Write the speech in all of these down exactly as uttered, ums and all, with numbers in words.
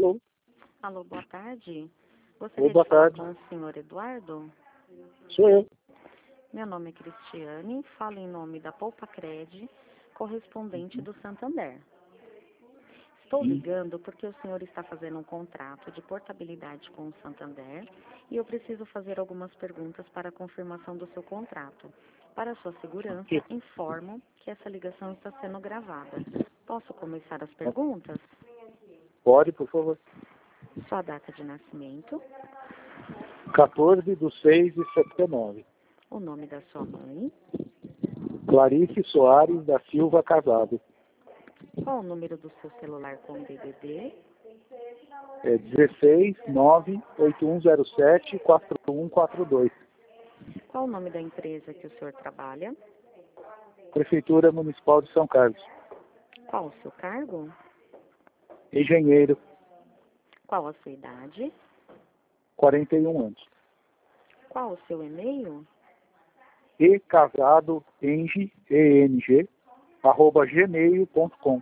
Alô? Alô, boa tarde. Oi, Gostaria boa de falar tarde. com o senhor Eduardo. Sou eu. Meu nome é Cristiane, falo em nome da Poupa Cred, correspondente do Santander. Estou Sim. ligando porque o senhor está fazendo um contrato de portabilidade com o Santander e eu preciso fazer algumas perguntas para a confirmação do seu contrato. Para sua segurança, informo que essa ligação está sendo gravada. Posso começar as perguntas? Pode, por favor. Sua data de nascimento, quatorze de seis de setenta e nove. o nome da sua mãe, Clarice Soares da Silva Casado. qual o número do seu celular com D D D, É dezesseis, nove, oito um zero sete, quatro um quatro dois. qual o nome da empresa que o senhor trabalha, Prefeitura Municipal de São Carlos. qual o seu cargo, Engenheiro, qual a sua idade, quarenta e um anos. qual o seu e-mail, E casado, eng, E N G, arroba gmail ponto com.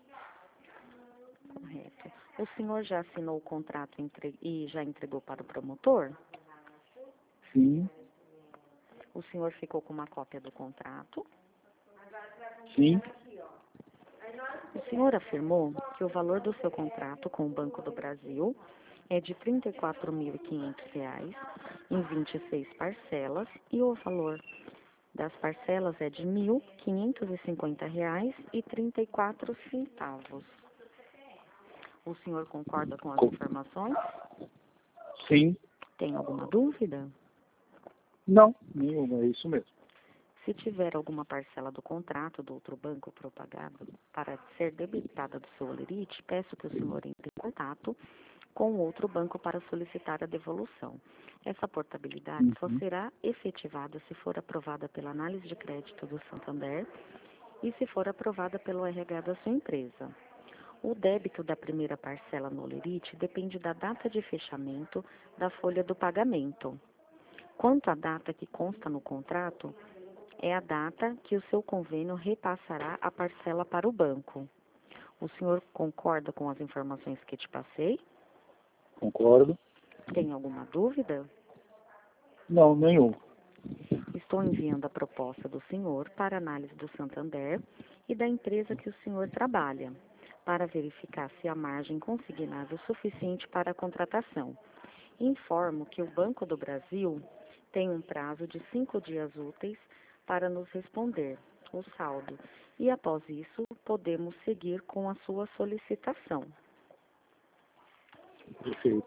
correto. O senhor já assinou o contrato entre- e já entregou para o promotor? Sim, O senhor ficou com uma cópia do contrato? sim, O senhor afirmou que o valor do seu contrato com o Banco do Brasil é de trinta e quatro mil e quinhentos reais em vinte e seis parcelas e o valor das parcelas é de mil quinhentos e cinquenta reais e trinta e quatro centavos. O senhor concorda com as Co- informações? sim. Tem alguma dúvida? Não, nenhuma, é isso mesmo. Se tiver alguma parcela do contrato do outro banco propagado para ser debitada do seu Olerite, peço que o senhor entre em contato com o outro banco para solicitar a devolução. Essa portabilidade só Uhum. será efetivada se for aprovada pela análise de crédito do Santander e se for aprovada pelo R H da sua empresa. O débito da primeira parcela no Olerite depende da data de fechamento da folha do pagamento. Quanto à data que consta no contrato, é a data que o seu convênio repassará a parcela para o banco. O senhor concorda com as informações que te passei? Concordo. Tem alguma dúvida? Não, nenhum. Estou enviando a proposta do senhor para análise do Santander e da empresa que o senhor trabalha, para verificar se há margem consignável suficiente para a contratação. Informo que o Banco do Brasil tem um prazo de cinco dias úteis para nos responder o saldo e, após isso, podemos seguir com a sua solicitação. Perfeito.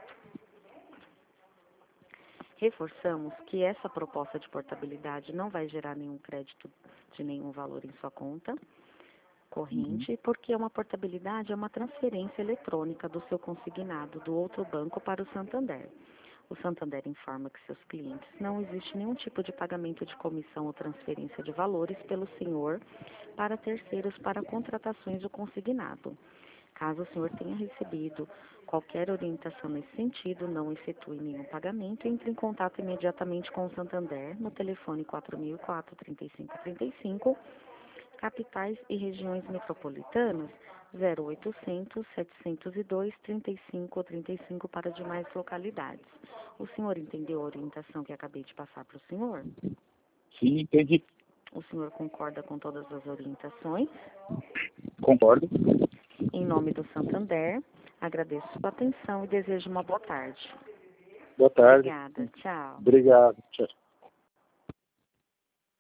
Reforçamos que essa proposta de portabilidade não vai gerar nenhum crédito de nenhum valor em sua conta corrente, porque uma portabilidade é uma transferência eletrônica do seu consignado do outro banco para o Santander. O Santander informa que seus clientes não existe nenhum tipo de pagamento de comissão ou transferência de valores pelo senhor para terceiros para contratações do consignado. Caso o senhor tenha recebido qualquer orientação nesse sentido, não efetue nenhum pagamento, entre em contato imediatamente com o Santander no telefone quatro mil e quatro, trinta e cinco trinta e cinco, capitais e regiões metropolitanas zero oitocentos, setecentos e dois, trinta e cinco trinta e cinco para demais localidades. O senhor entendeu a orientação que acabei de passar para o senhor? Sim, entendi. O senhor concorda com todas as orientações? Concordo. Em nome do Santander, agradeço sua atenção e desejo uma boa tarde. Boa tarde. Obrigada. Tchau. Obrigado. Tchau.